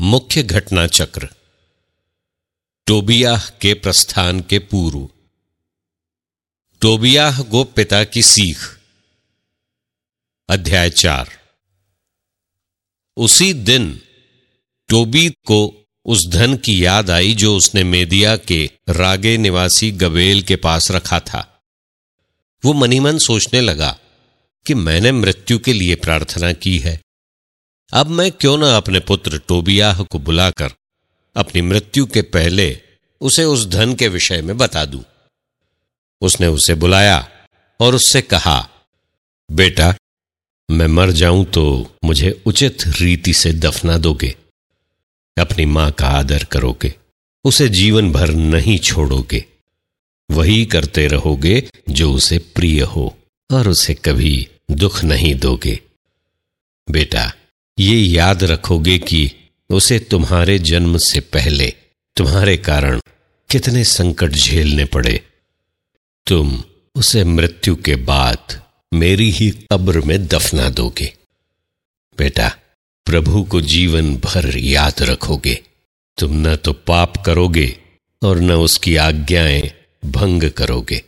मुख्य घटना चक्र। टोबियाह के प्रस्थान के पूर्व। टोबियाह को पिता की सीख। अध्याय 4। उसी दिन टोबीत को उस धन की याद आई जो उसने मेदिया के रागे निवासी गबेल के पास रखा था। वो मनी मन सोचने लगा कि मैंने मृत्यु के लिए प्रार्थना की है, अब मैं क्यों न अपने पुत्र टोबियाह को बुलाकर अपनी मृत्यु के पहले उसे उस धन के विषय में बता दूं। उसने उसे बुलाया और उससे कहा, बेटा, मैं मर जाऊं तो मुझे उचित रीति से दफना दोगे, अपनी मां का आदर करोगे, उसे जीवन भर नहीं छोड़ोगे, वही करते रहोगे जो उसे प्रिय हो और उसे कभी दुख नहीं दोगे। बेटा, ये याद रखोगे कि उसे तुम्हारे जन्म से पहले तुम्हारे कारण कितने संकट झेलने पड़े। तुम उसे मृत्यु के बाद मेरी ही कब्र में दफना दोगे। बेटा, प्रभु को जीवन भर याद रखोगे। तुम न तो पाप करोगे और न उसकी आज्ञाएं भंग करोगे।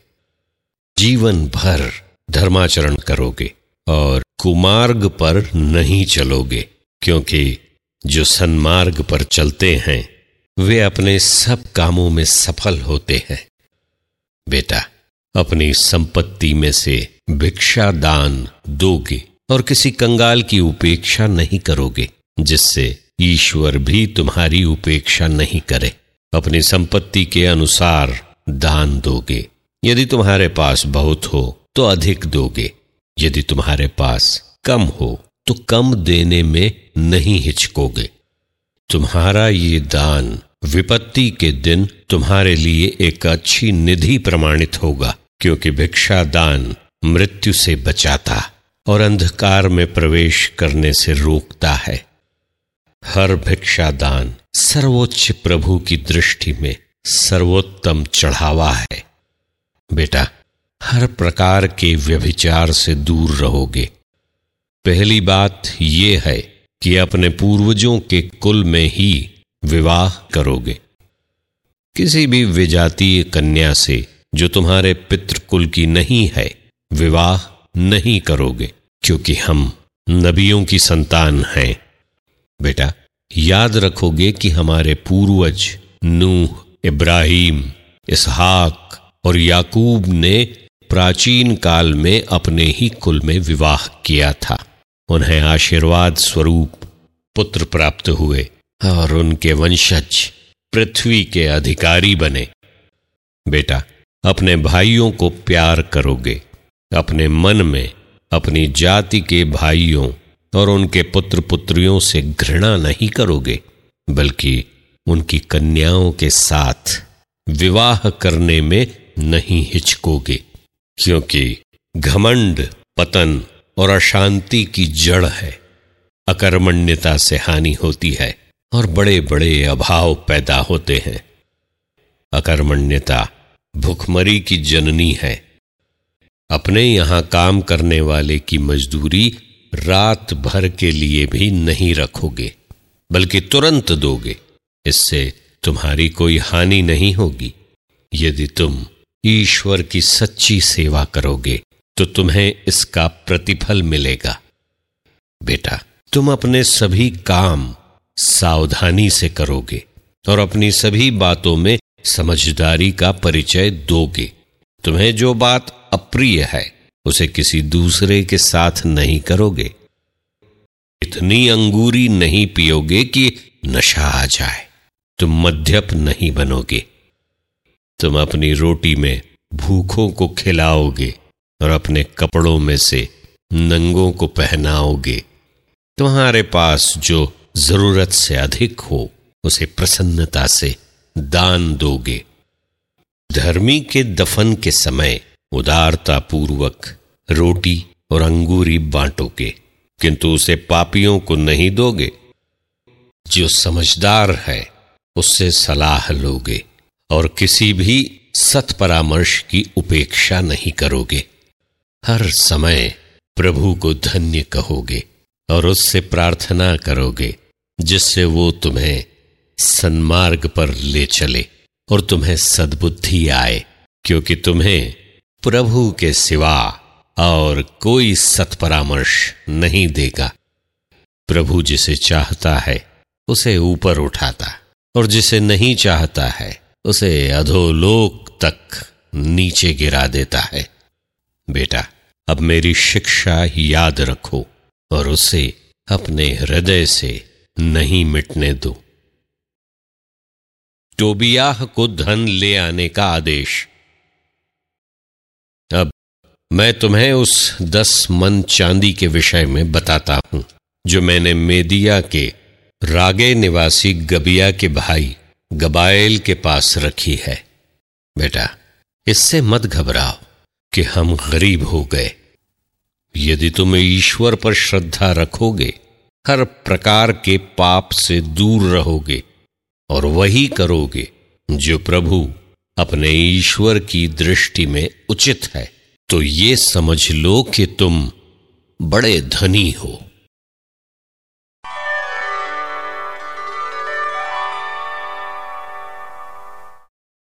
जीवन भर धर्माचरण करोगे और कुमार्ग पर नहीं चलोगे, क्योंकि जो सन्मार्ग पर चलते हैं वे अपने सब कामों में सफल होते हैं। बेटा, अपनी संपत्ति में से भिक्षा दान दोगे और किसी कंगाल की उपेक्षा नहीं करोगे, जिससे ईश्वर भी तुम्हारी उपेक्षा नहीं करे। अपनी संपत्ति के अनुसार दान दोगे। यदि तुम्हारे पास बहुत हो तो अधिक दोगे, यदि तुम्हारे पास कम हो तो कम देने में नहीं हिचकोगे। तुम्हारा ये दान विपत्ति के दिन तुम्हारे लिए एक अच्छी निधि प्रमाणित होगा, क्योंकि भिक्षा दान मृत्यु से बचाता और अंधकार में प्रवेश करने से रोकता है। हर भिक्षा दान सर्वोच्च प्रभु की दृष्टि में सर्वोत्तम चढ़ावा है। बेटा, हर प्रकार के व्यभिचार से दूर रहोगे। पहली बात यह है कि अपने पूर्वजों के कुल में ही विवाह करोगे। किसी भी विजातीय कन्या से जो तुम्हारे पितृकुल की नहीं है विवाह नहीं करोगे, क्योंकि हम नबियों की संतान हैं। बेटा, याद रखोगे कि हमारे पूर्वज नूह, इब्राहिम, इसहाक और याकूब ने प्राचीन काल में अपने ही कुल में विवाह किया था। उन्हें आशीर्वाद स्वरूप पुत्र प्राप्त हुए और उनके वंशज पृथ्वी के अधिकारी बने। बेटा, अपने भाइयों को प्यार करोगे। अपने मन में अपनी जाति के भाइयों और उनके पुत्र पुत्रियों से घृणा नहीं करोगे, बल्कि उनकी कन्याओं के साथ विवाह करने में नहीं हिचकोगे, क्योंकि घमंड पतन और अशांति की जड़ है। अकर्मण्यता से हानि होती है और बड़े बड़े अभाव पैदा होते हैं। अकर्मण्यता भुखमरी की जननी है। अपने यहां काम करने वाले की मजदूरी रात भर के लिए भी नहीं रखोगे, बल्कि तुरंत दोगे। इससे तुम्हारी कोई हानि नहीं होगी। यदि तुम ईश्वर की सच्ची सेवा करोगे तो तुम्हें इसका प्रतिफल मिलेगा। बेटा, तुम अपने सभी काम सावधानी से करोगे और अपनी सभी बातों में समझदारी का परिचय दोगे। तुम्हें जो बात अप्रिय है उसे किसी दूसरे के साथ नहीं करोगे। इतनी अंगूरी नहीं पियोगे कि नशा आ जाए। तुम मद्यप नहीं बनोगे। तुम अपनी रोटी में भूखों को खिलाओगे और अपने कपड़ों में से नंगों को पहनाओगे। तुम्हारे पास जो जरूरत से अधिक हो उसे प्रसन्नता से दान दोगे। धर्मी के दफन के समय उदारता पूर्वक रोटी और अंगूरी बांटोगे, किंतु उसे पापियों को नहीं दोगे। जो समझदार है उससे सलाह लोगे और किसी भी सत्परामर्श की उपेक्षा नहीं करोगे। हर समय प्रभु को धन्य कहोगे और उससे प्रार्थना करोगे जिससे वो तुम्हें सन्मार्ग पर ले चले और तुम्हें सद्बुद्धि आए, क्योंकि तुम्हें प्रभु के सिवा और कोई सत्परामर्श नहीं देगा। प्रभु जिसे चाहता है उसे ऊपर उठाता और जिसे नहीं चाहता है उसे अधोलोक तक नीचे गिरा देता है। बेटा, अब मेरी शिक्षा याद रखो और उसे अपने हृदय से नहीं मिटने दो। टोबियाह को धन ले आने का आदेश। अब मैं तुम्हें उस 10 मन चांदी के विषय में बताता हूं जो मैंने मेदिया के रागे निवासी गबिया के भाई गबाएल के पास रखी है। बेटा, इससे मत घबराओ कि हम गरीब हो गए। यदि तुम ईश्वर पर श्रद्धा रखोगे, हर प्रकार के पाप से दूर रहोगे और वही करोगे जो प्रभु अपने ईश्वर की दृष्टि में उचित है, तो ये समझ लो कि तुम बड़े धनी हो।